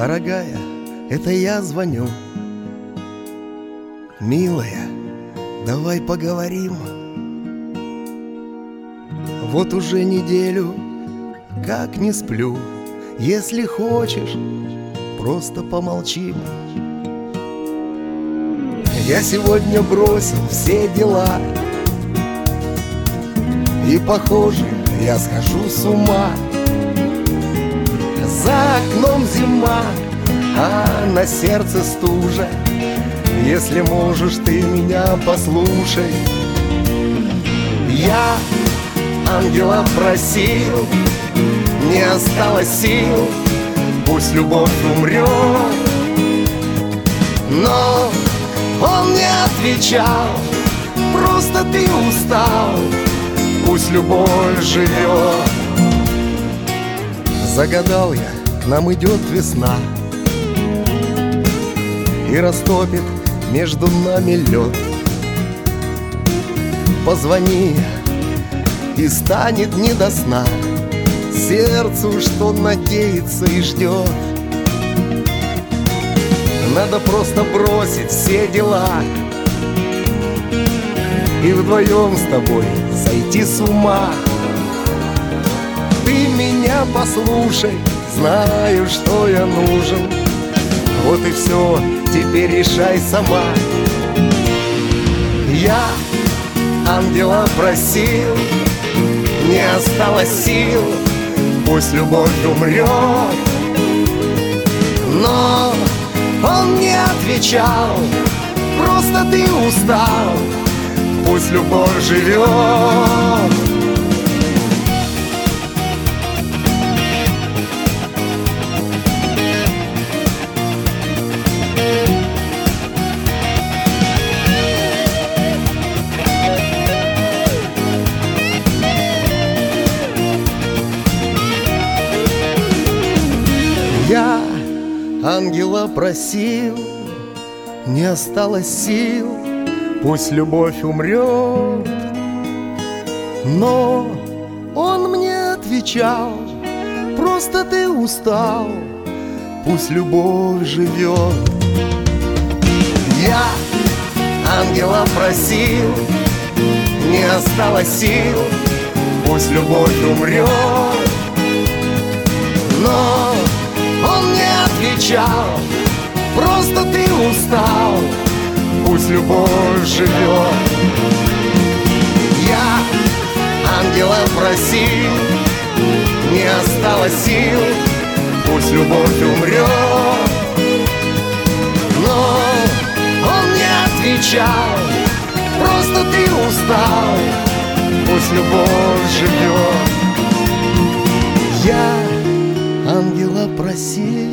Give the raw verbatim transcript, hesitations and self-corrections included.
Дорогая, это я звоню. Милая, давай поговорим. Вот уже неделю как не сплю. Если хочешь, просто помолчим. Я сегодня бросил все дела, и, похоже, я схожу с ума. За окном зима, а на сердце стужа. Если можешь, ты меня послушай. Я ангела просил, не осталось сил, пусть любовь умрет. Но он не отвечал, просто ты устал, пусть любовь живет. Загадал я, к нам идет весна, и растопит между нами лед. Позвони, и станет не до сна сердцу, что надеется и ждет. Надо просто бросить все дела и вдвоем с тобой сойти с ума. Ты меня послушай, знаю, что я нужен. Вот и все, теперь решай сама. Я ангела просил, не осталось сил, пусть любовь умрет. Но он не отвечал, просто ты устал, пусть любовь живет. Я ангела просил, не осталось сил, пусть любовь умрет. Но он мне отвечал, просто ты устал, пусть любовь живет. Я ангела просил, не осталось сил, пусть любовь умрет. Но он не отвечал, просто ты устал, пусть любовь живет. Я ангела просил, не осталось сил, пусть любовь умрет. Но он не отвечал, просто ты устал, пусть любовь живет. Я ангела просил,